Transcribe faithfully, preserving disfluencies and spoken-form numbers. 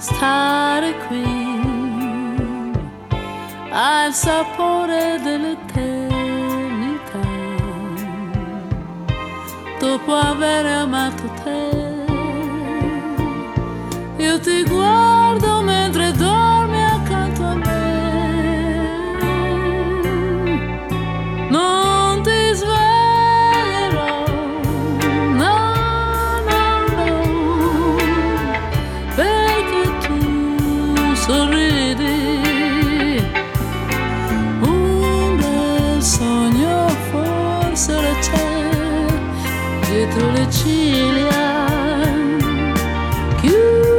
stare qui al sapore dell'eternità, dopo aver amato te. Io ti guardo mentre dormi accanto a me, non ti sveglierò, no, no, no, perché tu sorridi. Un bel sogno forse c'è dietro le ciglia